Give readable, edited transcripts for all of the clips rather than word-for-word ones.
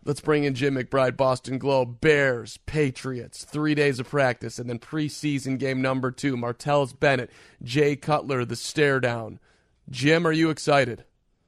Let's bring in Jim McBride, Boston Globe. Bears, Patriots, 3 days of practice, and then preseason game number 2. Martellus Bennett, Jay Cutler, the stare down. Jim, are you excited?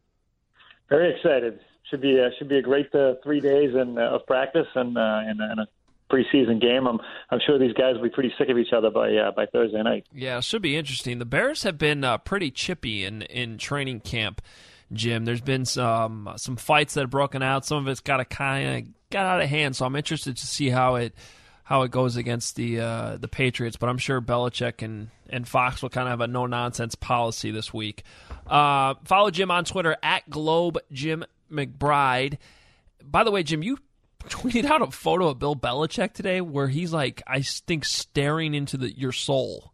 Very excited. Should be a great 3 days of practice and a preseason game. I'm sure these guys will be pretty sick of each other by Thursday night. Yeah, it should be interesting. The Bears have been pretty chippy in training camp, Jim. There's been some fights that have broken out. Some of it's got out of hand. So I'm interested to see how it goes against the Patriots. But I'm sure Belichick and Fox will kind of have a no nonsense policy this week. Follow Jim on Twitter at Globe Jim McBride. By the way, Jim, you tweeted out a photo of Bill Belichick today where he's like, I think, staring into your soul.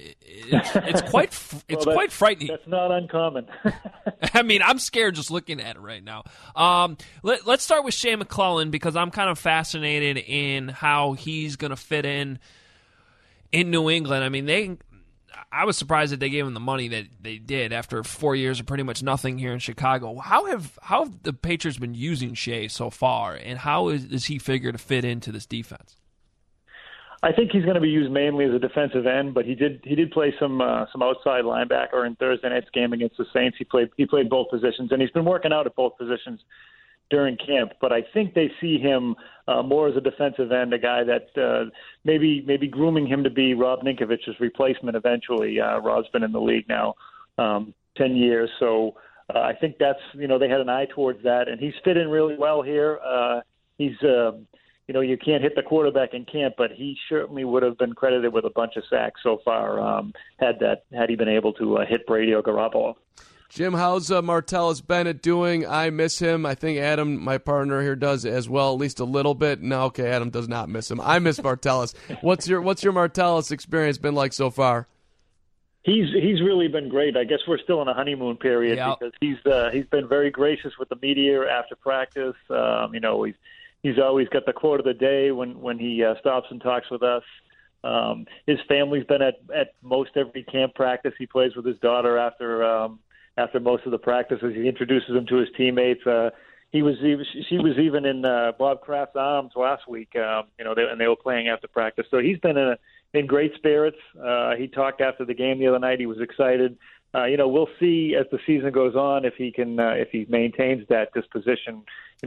It's quite frightening. That's not uncommon. I mean, I'm scared just looking at it right now. Let's start with Shea McClellin because I'm kind of fascinated in how he's going to fit in New England. I mean, I was surprised that they gave him the money that they did after 4 years of pretty much nothing here in Chicago. How have the Patriots been using Shea so far, and how does he figure to fit into this defense? I think he's going to be used mainly as a defensive end, but he did play some outside linebacker in Thursday night's game against the Saints. He played both positions, and he's been working out at both positions during camp. But I think they see him more as a defensive end, a guy that maybe grooming him to be Rob Ninkovich's replacement eventually. Rob's been in the league now 10 years, so I think that's they had an eye towards that, and he's fit in really well here. He's you can't hit the quarterback in camp, but he certainly would have been credited with a bunch of sacks so far had he been able to hit Brady or Garoppolo. Jim, how's Martellus Bennett doing? I miss him. I think Adam, my partner here, does as well, at least a little bit. No, okay, Adam does not miss him. I miss Martellus. What's your Martellus experience been like so far? He's really been great. I guess we're still in a honeymoon period because he's been very gracious with the media after practice. He's always got the quote of the day when he stops and talks with us. His family's been at most every camp practice. He plays with his daughter after most of the practices. He introduces them to his teammates. She was even in Bob Kraft's arms last week. And they were playing after practice. So he's been in great spirits. He talked after the game the other night. He was excited. We'll see as the season goes on if he maintains that disposition.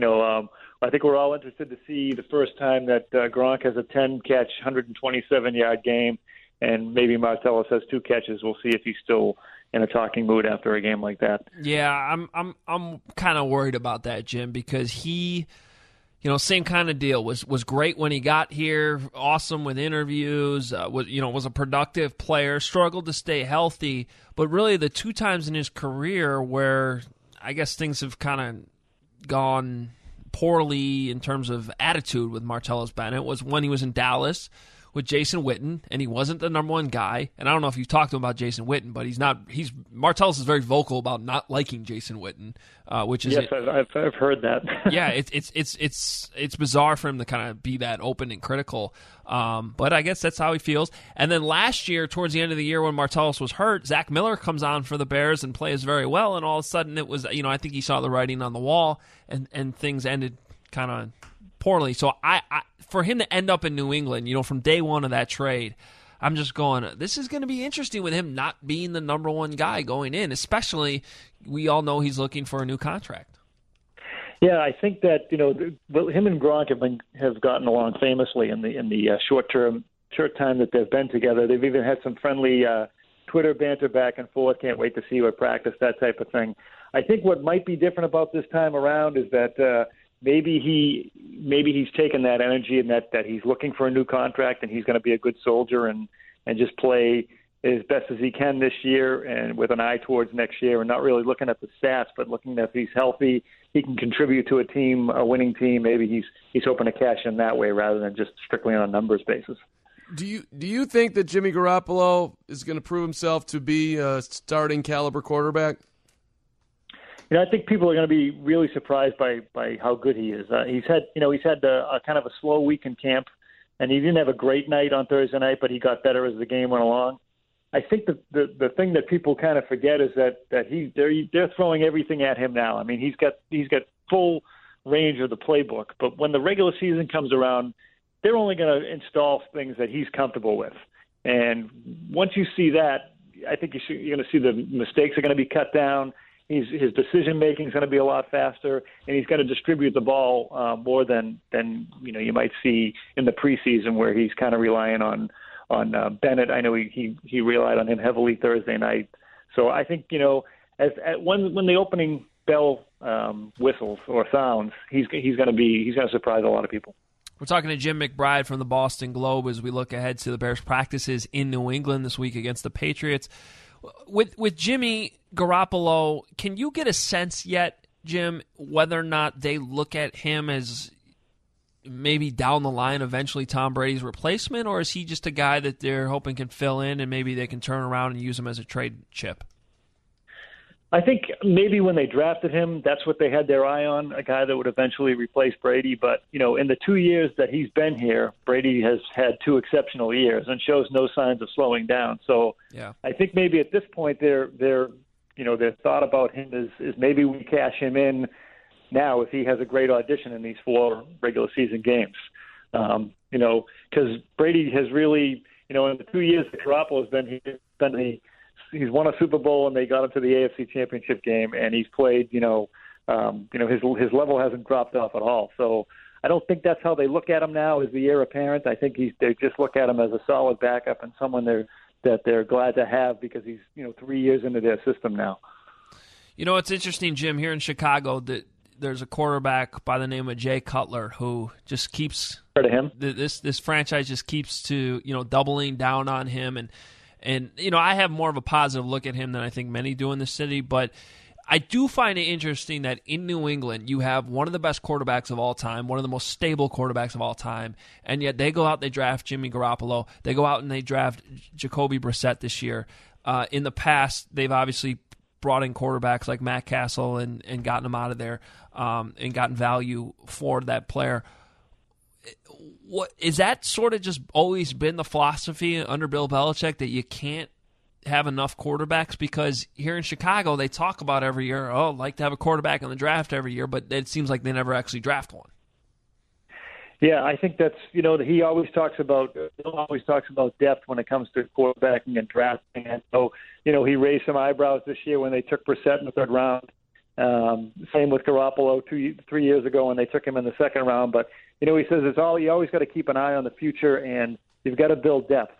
I think we're all interested to see the first time that Gronk has a 10-catch, 127-yard game, and maybe Martellus has 2 catches. We'll see if he's still in a talking mood after a game like that. Yeah, I'm kind of worried about that, Jim, because he, same kind of deal. Was great when he got here, awesome with interviews. Was a productive player. Struggled to stay healthy, but really the 2 times in his career where I guess things have kind of gone poorly in terms of attitude with Martellus Bennett was when he was in Dallas with Jason Witten, and he wasn't the number one guy. And I don't know if you've talked to him about Jason Witten, but Martellus is very vocal about not liking Jason Witten, which is I've heard that. Yeah, it's bizarre for him to kind of be that open and critical. But I guess that's how he feels. And then last year, towards the end of the year when Martellus was hurt, Zach Miller comes on for the Bears and plays very well, and all of a sudden it was, I think he saw the writing on the wall, and things ended kind of poorly. So I for him to end up in New England, from day one of that trade, I'm just going, this is going to be interesting with him not being the number one guy going in, especially we all know he's looking for a new contract. Yeah, I think that him and Gronk have gotten along famously in the short time that they've been together. They've even had some friendly Twitter banter back and forth. Can't wait to see you at practice, that type of thing. I think what might be different about this time around is that maybe he's taken that energy and that he's looking for a new contract and he's going to be a good soldier and just play as best as he can this year and with an eye towards next year and not really looking at the stats, but looking at if he's healthy, he can contribute to a winning team. Maybe he's hoping to cash in that way rather than just strictly on a numbers basis. Do you think that Jimmy Garoppolo is going to prove himself to be a starting caliber quarterback? I think people are going to be really surprised by how good he is. He's had a kind of a slow week in camp, and he didn't have a great night on Thursday night, but he got better as the game went along. I think the thing that people kind of forget is that they're throwing everything at him now. I mean, he's got full range of the playbook. But when the regular season comes around, they're only going to install things that he's comfortable with. And once you see that, I think you're going to see the mistakes are going to be cut down. His decision making is going to be a lot faster, and he's going to distribute the ball more than you might see in the preseason, where he's kind of relying on Bennett. I know he relied on him heavily Thursday night. So I think when the opening bell whistles or sounds, he's going to surprise a lot of people. We're talking to Jim McBride from the Boston Globe as we look ahead to the Bears' practices in New England this week against the Patriots. With Jimmy Garoppolo, can you get a sense yet, Jim, whether or not they look at him as maybe down the line eventually Tom Brady's replacement, or is he just a guy that they're hoping can fill in and maybe they can turn around and use him as a trade chip? I think maybe when they drafted him, that's what they had their eye on, a guy that would eventually replace Brady. But, in the 2 years that he's been here, Brady has had 2 exceptional years and shows no signs of slowing down. So yeah. I think maybe at this point their thought about him is maybe we cash him in now if he has a great audition in these 4 regular season games. Because Brady has really, in the 2 years that Garoppolo has been he's won a Super Bowl and they got him to the AFC Championship game, and he's played. His level hasn't dropped off at all. So I don't think that's how they look at him now as the heir apparent. I think they just look at him as a solid backup and someone that they're glad to have because he's 3 years into their system now. It's interesting, Jim, here in Chicago that there's a quarterback by the name of Jay Cutler who just keeps heard of him. This franchise just keeps to doubling down on him and I have more of a positive look at him than I think many do in the city, but I do find it interesting that in New England you have one of the best quarterbacks of all time, one of the most stable quarterbacks of all time, and yet they go out, they draft Jimmy Garoppolo, they go out and they draft Jacoby Brissett this year. In the past, they've obviously brought in quarterbacks like Matt Castle and gotten them out of there and gotten value for that player. What is that sort of just always been the philosophy under Bill Belichick, that you can't have enough quarterbacks? Because here in Chicago, they talk about every year, like to have a quarterback in the draft every year, but it seems like they never actually draft one. Yeah, I think that's, he always talks about depth when it comes to quarterbacking and drafting. And so, he raised some eyebrows this year when they took Brissett in the 3rd round. Same with Garoppolo 3 years ago when they took him in the 2nd round. But, he says you always got to keep an eye on the future, and you've got to build depth.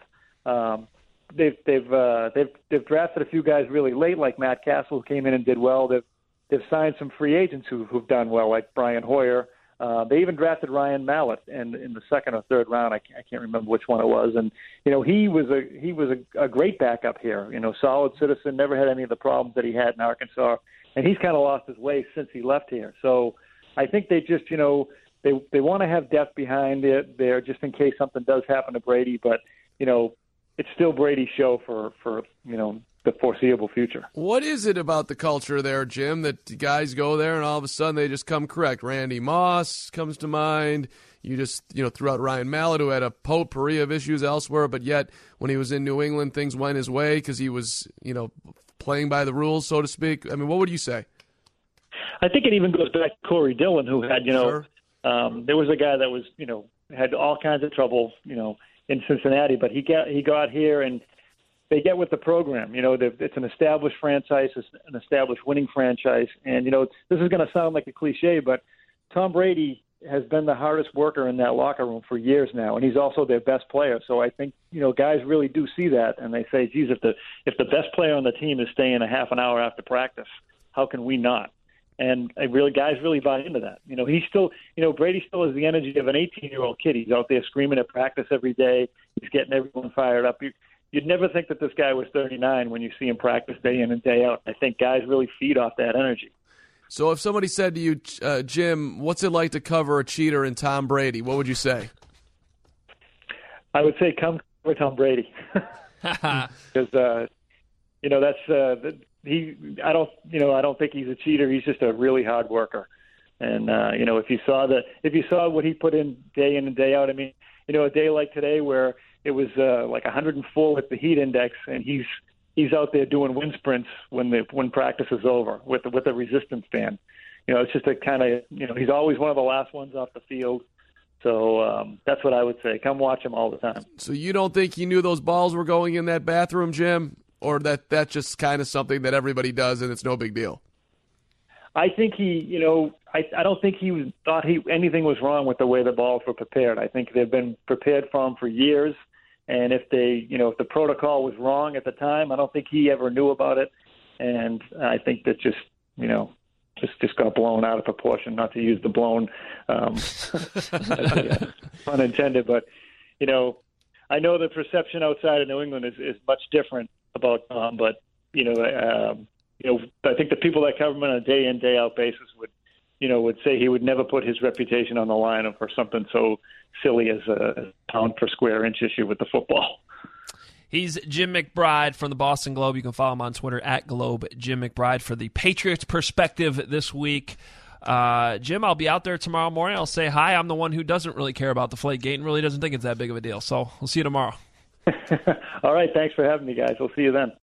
They've drafted a few guys really late, like Matt Castle, who came in and did well. They've signed some free agents who've done well, like Brian Hoyer. They even drafted Ryan Mallett in the 2nd or 3rd round. I can't remember which one it was. And he was a great backup here. Solid citizen, never had any of the problems that he had in Arkansas, and he's kind of lost his way since he left here. So I think they just they want to have depth behind it there just in case something does happen to Brady. But it's still Brady's show for the foreseeable future. What is it about the culture there, Jim, that guys go there and all of a sudden they just come correct? Randy Moss comes to mind. You just, threw out Ryan Mallett, who had a potpourri of issues elsewhere, but yet when he was in New England, things went his way because he was, playing by the rules, so to speak. I mean, what would you say? I think it even goes back to Corey Dillon, who had, Sure. There was a guy that was, had all kinds of trouble, in Cincinnati, but he got here and they get with the program. It's an established franchise, it's an established winning franchise. And, this is going to sound like a cliche, but Tom Brady has been the hardest worker in that locker room for years now, and he's also their best player. So I think, guys really do see that, and they say, geez, if the best player on the team is staying a half an hour after practice, how can we not? And guys really buy into that. He's still, Brady still has the energy of an 18-year-old kid. He's out there screaming at practice every day. He's getting everyone fired up. You'd never think that this guy was 39 when you see him practice day in and day out. I think guys really feed off that energy. So if somebody said to you, Jim, what's it like to cover a cheater in Tom Brady, what would you say? I would say come cover Tom Brady. Because, that's I don't think he's a cheater. He's just a really hard worker. And, if you saw what he put in and day out, I mean, a day like today where it was like 104 with the heat index, and he's out there doing wind sprints when practice is over with a resistance band. it's just a kind of, he's always one of the last ones off the field. So that's what I would say. Come watch him all the time. So you don't think he knew those balls were going in that bathroom, Jim? Or that's just kind of something that everybody does and it's no big deal? I think he, I don't think he thought anything was wrong with the way the balls were prepared. I think they've been prepared for him for years. And if if the protocol was wrong at the time, I don't think he ever knew about it. And I think that just got blown out of proportion, not to use the blown, pun intended. But, I know the perception outside of New England is much different about Tom. But, I think the people that cover him on a day in, day out basis would say he would never put his reputation on the line for something so silly as a pound per square inch issue with the football. He's Jim McBride from the Boston Globe. You can follow him on Twitter at Globe Jim McBride for the Patriots perspective this week. Jim, I'll be out there tomorrow morning. I'll say hi. I'm the one who doesn't really care about Deflategate and really doesn't think it's that big of a deal. So we'll see you tomorrow. All right. Thanks for having me, guys. We'll see you then.